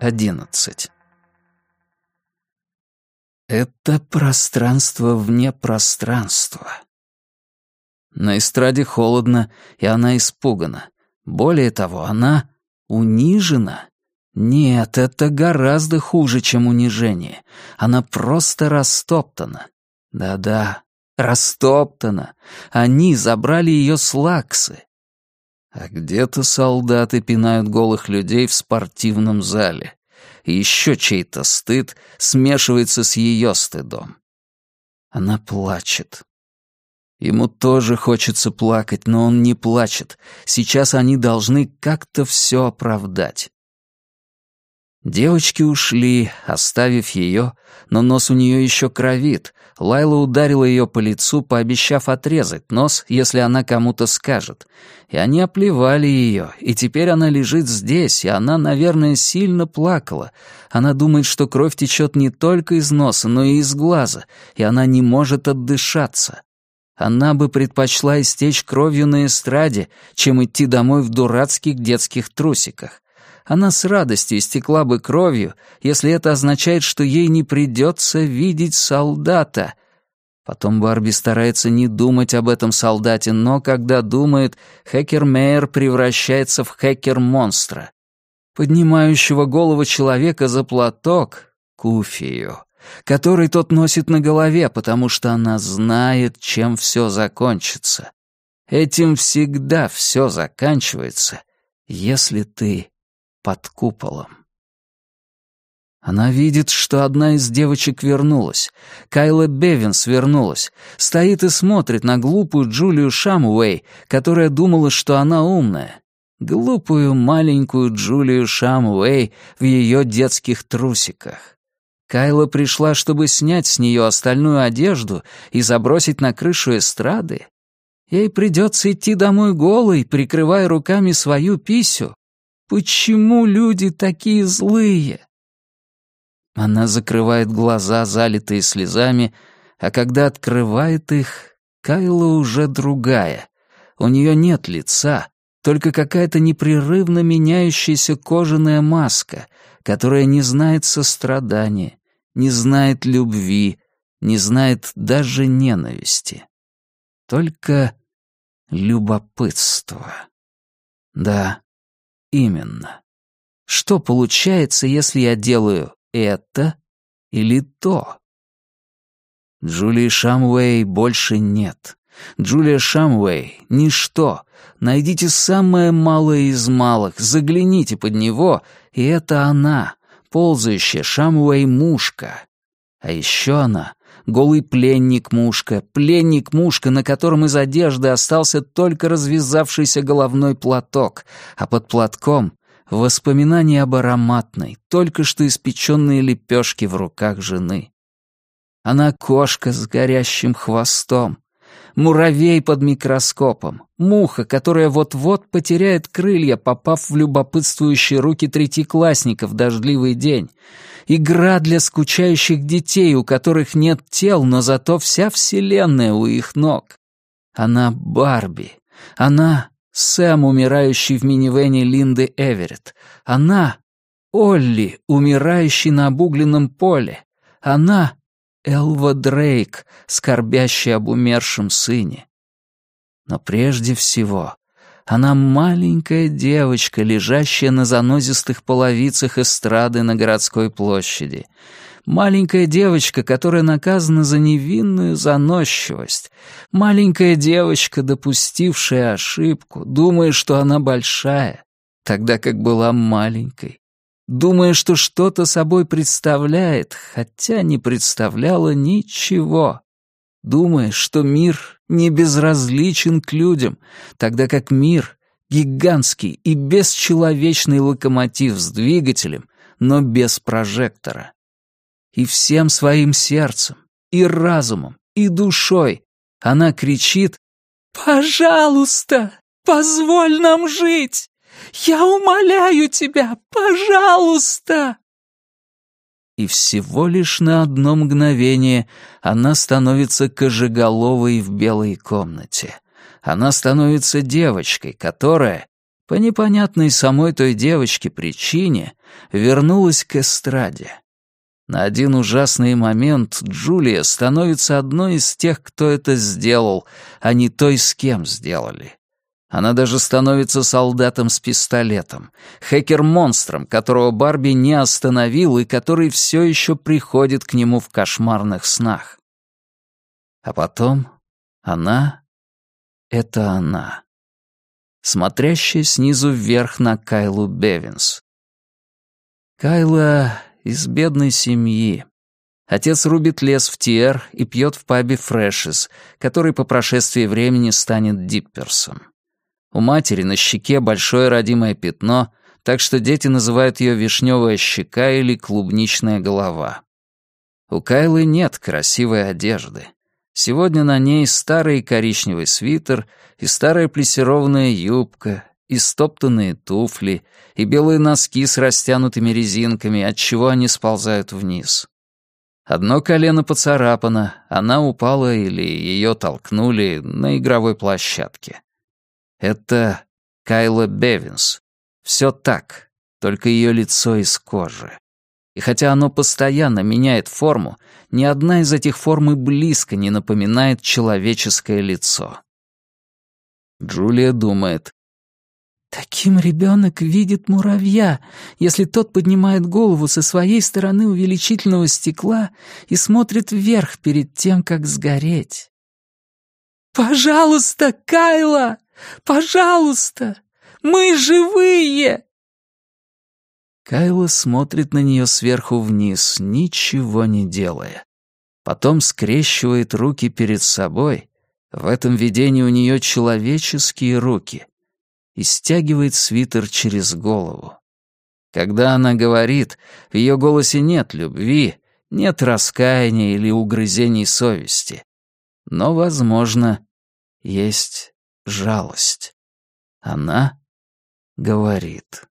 11. Это пространство вне пространства. На эстраде холодно, и она испугана. Более того, она унижена. Нет, это гораздо хуже, чем унижение. Она просто растоптана. Да-да, растоптана. Они забрали ее с Лаксы. А где-то солдаты пинают голых людей в спортивном зале. И еще чей-то стыд смешивается с ее стыдом. Она плачет. Ему тоже хочется плакать, но он не плачет. Сейчас они должны как-то все оправдать. Девочки ушли, оставив ее, но нос у нее еще кровит. Лайла ударила ее по лицу, пообещав отрезать нос, если она кому-то скажет. И они оплевали ее, и теперь она лежит здесь, и она, наверное, сильно плакала. Она думает, что кровь течет не только из носа, но и из глаза, и она не может отдышаться. Она бы предпочла истечь кровью на эстраде, чем идти домой в дурацких детских трусиках. Она с радостью истекла бы кровью, если это означает, что ей не придется видеть солдата. Потом Барби старается не думать об этом солдате, но когда думает, Хэкер-Мейер превращается в Хэкер-монстра, поднимающего голову человека за платок, куфию, который тот носит на голове, потому что она знает, чем все закончится. Этим всегда все заканчивается, если ты под куполом. Она видит, что одна из девочек вернулась. Кайла Бевинс вернулась. Стоит и смотрит на глупую Джулию Шамуэй, которая думала, что она умная. Глупую маленькую Джулию Шамуэй в ее детских трусиках. Кайла пришла, чтобы снять с нее остальную одежду и забросить на крышу эстрады. Ей придется идти домой голой, прикрывая руками свою писю. Почему люди такие злые? Она закрывает глаза, залитые слезами, а когда открывает их, Кайла уже другая. У нее нет лица, только какая-то непрерывно меняющаяся кожаная маска, которая не знает сострадания, не знает любви, не знает даже ненависти. Только любопытство. Да, именно. Что получается, если я делаю это или то? Джулии Шамуэй больше нет. Джулия Шамуэй — ничто. Найдите самое малое из малых, загляните под него, и это она, ползающая Шамуэй-мушка. А еще она — голый пленник-мушка, на котором из одежды остался только развязавшийся головной платок, а под платком — воспоминания об ароматной, только что испеченные лепешки в руках жены. Она кошка с горящим хвостом, муравей под микроскопом, муха, которая вот-вот потеряет крылья, попав в любопытствующие руки третьеклассника в дождливый день, игра для скучающих детей, у которых нет тел, но зато вся вселенная у их ног. Она Барби. Она Сэм, умирающий в минивэне Линды Эверетт. Она Олли, умирающий на обугленном поле. Она Элва Дрейк, скорбящая об умершем сыне. Но прежде всего, она маленькая девочка, лежащая на занозистых половицах эстрады на городской площади. Маленькая девочка, которая наказана за невинную заносчивость. Маленькая девочка, допустившая ошибку, думая, что она большая, тогда как была маленькой. Думая, что что-то собой представляет, хотя не представляла ничего. Думая, что мир не безразличен к людям, тогда как мир — гигантский и бесчеловечный локомотив с двигателем, но без прожектора. И всем своим сердцем, и разумом, и душой она кричит: «Пожалуйста, позволь нам жить! Я умоляю тебя, пожалуйста!» И всего лишь на одно мгновение она становится кожеголовой в белой комнате. Она становится девочкой, которая, по непонятной самой той девочке причине вернулась к эстраде. На один ужасный момент Джулия становится одной из тех, кто это сделал, а не той, с кем сделали. Она даже становится солдатом с пистолетом, хэкер-монстром, которого Барби не остановил и который все еще приходит к нему в кошмарных снах. А потом она — это она, смотрящая снизу вверх на Кайлу Бевинс. Кайла из бедной семьи. Отец рубит лес в Тиэр и пьет в пабе Фрэшес, который по прошествии времени станет Дипперсом. У матери на щеке большое родимое пятно, так что дети называют ее вишневая щека или клубничная голова. У Кайлы нет красивой одежды. Сегодня на ней старый коричневый свитер и старая плессированная юбка, и стоптанные туфли, и белые носки с растянутыми резинками, отчего они сползают вниз. Одно колено поцарапано, она упала или ее толкнули на игровой площадке. Это Кайла Бевинс. Все так, только ее лицо из кожи. И хотя оно постоянно меняет форму, ни одна из этих форм и близко не напоминает человеческое лицо. Джулия думает. Таким ребенок видит муравья, если тот поднимает голову со своей стороны увеличительного стекла и смотрит вверх перед тем, как сгореть. «Пожалуйста, Кайла! Пожалуйста! Мы живые!» Кайла смотрит на нее сверху вниз, ничего не делая. Потом скрещивает руки перед собой. В этом видении у нее человеческие руки. И стягивает свитер через голову. Когда она говорит, в ее голосе нет любви, нет раскаяния или угрызений совести. Но, возможно, есть жалость. Она говорит.